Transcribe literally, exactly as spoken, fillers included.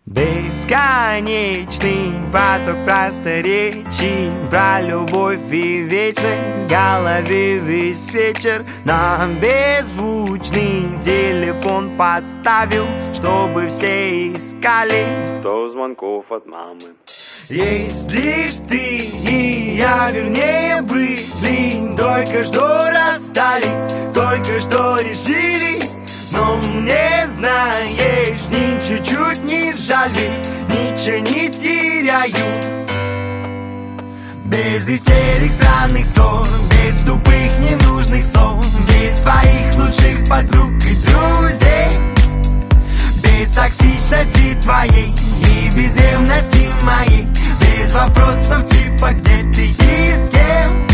Бесконечный поток просторечий про любовь и вечность, в голове весь вечер. На беззвучный телефон поставил, чтобы все искали сто звонков от мамы. Есть лишь ты и я, вернее были, только что расстались, только что решили. Но мне, знаешь, ни чуть-чуть не жаль, ведь ничего не теряю. Без истерик, странных ссор, без тупых ненужных слов, без твоих лучших подруг и друзей, без токсичности твоей и без ревности моей, без вопросов типа где ты и с кем.